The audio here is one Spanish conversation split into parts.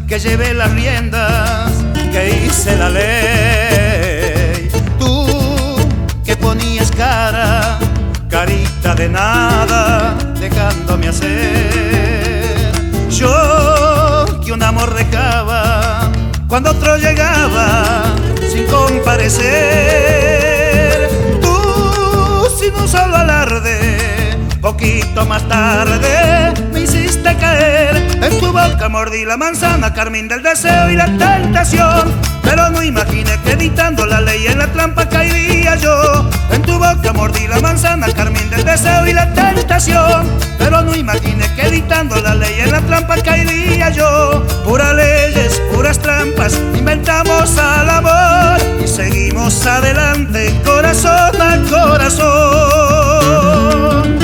que llevé las riendas, que hice la ley. Tú que ponías carita de nada, dejándome hacer. Yo que un amor recaba cuando otro llegaba sin comparecer. Tú sin un solo alarde, poquito más tarde me hiciste caer. En tu boca mordí la manzana, carmín del deseo y la tentación, pero no imaginé que editando la ley en la trampa caería yo. En tu boca mordí la manzana, carmín del deseo y la tentación, pero no imaginé que editando la ley en la trampa caería yo. Puras leyes, puras trampas, inventamos al amor y seguimos adelante, corazón a corazón.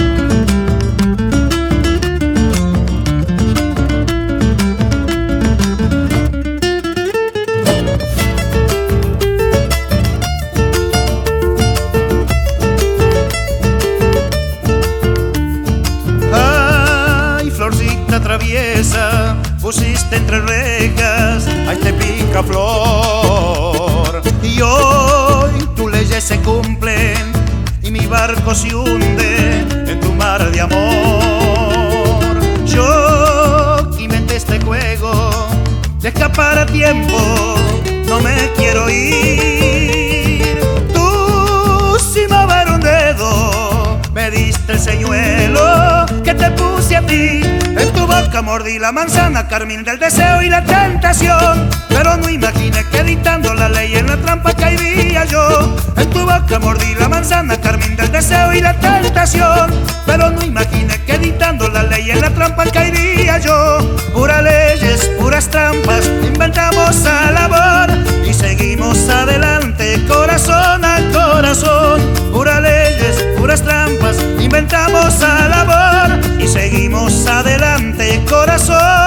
Traviesa, pusiste entre rejas, ahí te pica flor. Y hoy tus leyes se cumplen y mi barco se hunde en tu mar de amor. Yo inventé este juego de escapar a tiempo, no me quiero ir. Tú sin mover un dedo me diste el señuelo que te puse a ti. En tu boca mordí la manzana, carmín del deseo y la tentación, pero no imaginé que editando la ley en la trampa caería yo. En tu boca mordí la manzana, carmín del deseo y la tentación, pero no imaginé que editando la ley en la trampa caería yo. Puras leyes, puras trampas, inventamos al amor y seguimos adelante, corazón a corazón. Puras leyes, puras trampas, inventamos al amor y seguimos adelante, corazón